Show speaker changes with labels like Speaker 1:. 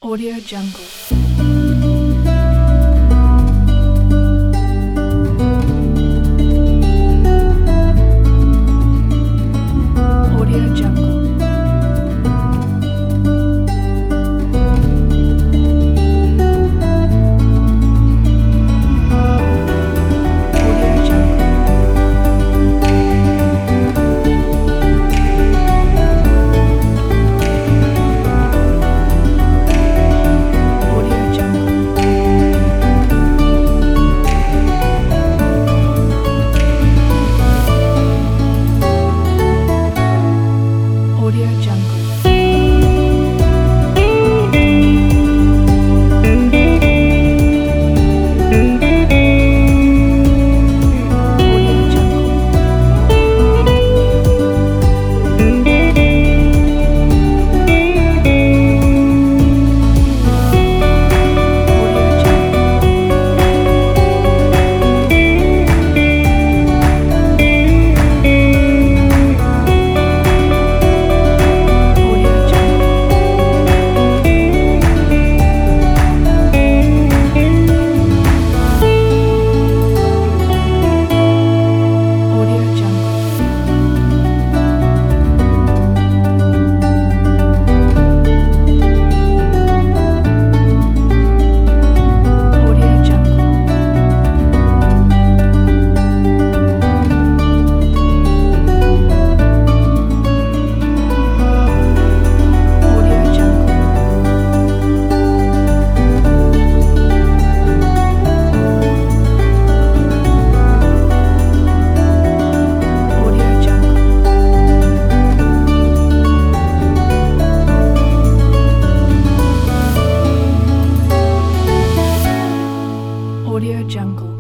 Speaker 1: Audio Jungle. Audio Jungle. Audio Jungle. Audio Jungle. Audio Jungle. Audio Jungle. Audio Jungle. Audio Jungle. Audio Jungle. Audio Jungle. Audio Jungle. Audio Jungle. Audio Jungle.